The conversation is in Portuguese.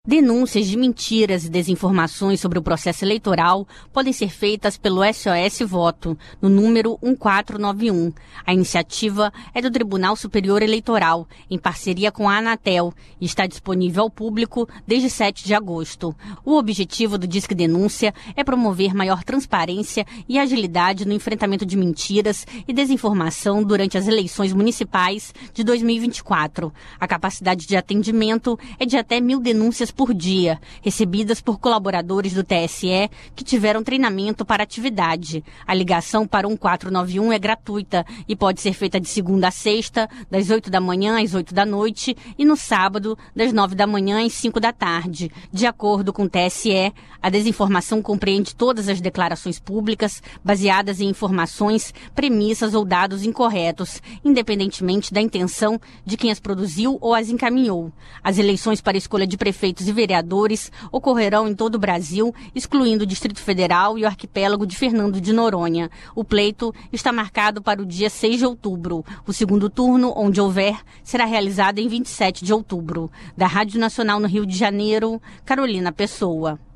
Denúncias de mentiras e desinformações sobre o processo eleitoral podem ser feitas pelo SOS Voto, no número 1491. A iniciativa é do Tribunal Superior Eleitoral, em parceria com a Anatel, e está disponível ao público desde 7 de agosto. O objetivo do Disque Denúncia é promover maior transparência e agilidade no enfrentamento de mentiras e desinformação durante as eleições municipais de 2024. A capacidade de atendimento é de até 1.000 denúncias por dia, recebidas por colaboradores do TSE que tiveram treinamento para a atividade. A ligação para 1491 é gratuita e pode ser feita de segunda a sexta, das 8 da manhã às 8 da noite e no sábado, das 9 da manhã às 5 da tarde. De acordo com o TSE, a desinformação compreende todas as declarações públicas baseadas em informações, premissas ou dados incorretos, independentemente da intenção de quem as produziu ou as encaminhou. As eleições para a escolha de prefeitos e vereadores ocorrerão em todo o Brasil, excluindo o Distrito Federal e o arquipélago de Fernando de Noronha. O pleito está marcado para o dia 6 de outubro. O segundo turno, onde houver, será realizado em 27 de outubro. Da Rádio Nacional no Rio de Janeiro, Carolina Pessoa.